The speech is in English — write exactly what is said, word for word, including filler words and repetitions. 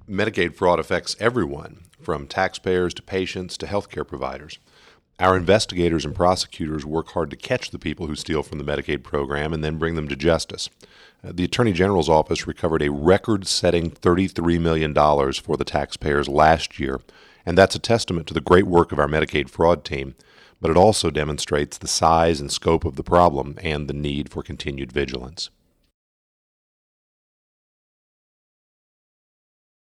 Medicaid fraud affects everyone, from taxpayers to patients to healthcare providers. Our investigators and prosecutors work hard to catch the people who steal from the Medicaid program and then bring them to justice. Uh, the Attorney General's office recovered a record-setting thirty-three million dollars for the taxpayers last year, and that's a testament to the great work of our Medicaid fraud team, but it also demonstrates the size and scope of the problem and the need for continued vigilance.